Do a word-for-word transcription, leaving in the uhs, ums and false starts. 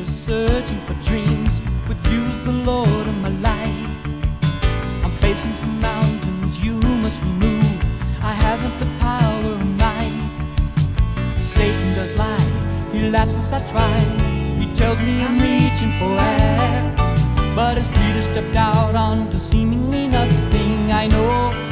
searching for dreams. With you as the Lord of my life, I'm facing some mountains you must remove. I haven't the power or might. Satan does lie, he laughs as I try. He tells me I'm reaching for air, but as Peter stepped out onto seemingly nothing, I know